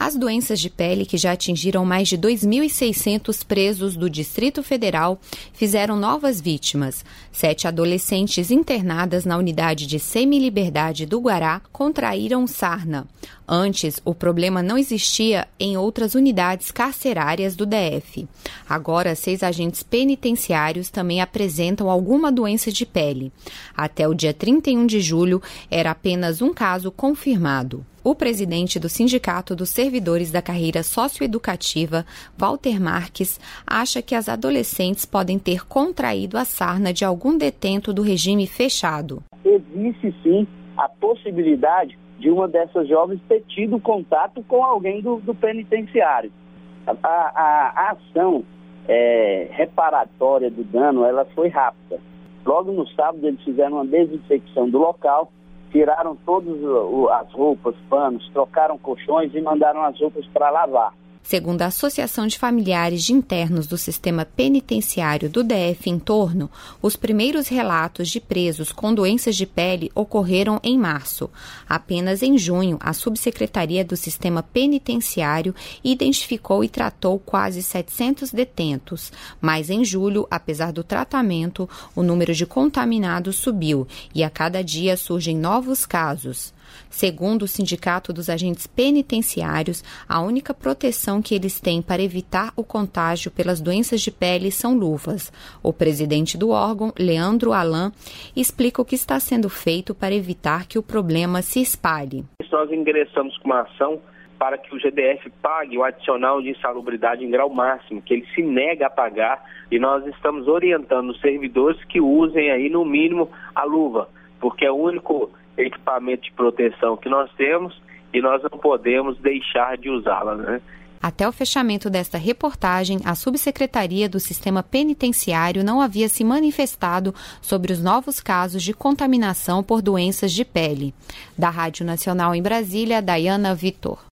As doenças de pele, que já atingiram mais de 2.600 presos do Distrito Federal, fizeram novas vítimas. 7 adolescentes internadas na unidade de semiliberdade do Guará contraíram sarna. Antes, o problema não existia em outras unidades carcerárias do DF. Agora, 6 agentes penitenciários também apresentam alguma doença de pele. Até o dia 31 de julho, era apenas um caso confirmado. O presidente do Sindicato dos Servidores da Carreira Socioeducativa, Walter Marques, acha que as adolescentes podem ter contraído a sarna de algum detento do regime fechado. Existe sim a possibilidade de uma dessas jovens ter tido contato com alguém do penitenciário. A ação reparatória do dano, ela foi rápida. Logo no sábado eles fizeram uma desinfecção do local, tiraram todas as roupas, panos, trocaram colchões e mandaram as roupas para lavar. Segundo a Associação de Familiares de Internos do Sistema Penitenciário do DF em torno, os primeiros relatos de presos com doenças de pele ocorreram em março. Apenas em junho, a Subsecretaria do Sistema Penitenciário identificou e tratou quase 700 detentos. Mas em julho, apesar do tratamento, o número de contaminados subiu e a cada dia surgem novos casos. Segundo o Sindicato dos Agentes Penitenciários, a única proteção que eles têm para evitar o contágio pelas doenças de pele são luvas. O presidente do órgão, Leandro Alan, explica o que está sendo feito para evitar que o problema se espalhe. Nós ingressamos com uma ação para que o GDF pague o adicional de insalubridade em grau máximo, que ele se nega a pagar, e nós estamos orientando os servidores que usem aí no mínimo a luva, porque é o único equipamento de proteção que nós temos e nós não podemos deixar de usá-la, né? Até o fechamento desta reportagem, a Subsecretaria do Sistema Penitenciário não havia se manifestado sobre os novos casos de contaminação por doenças de pele. Da Rádio Nacional em Brasília, Dayana Vitor.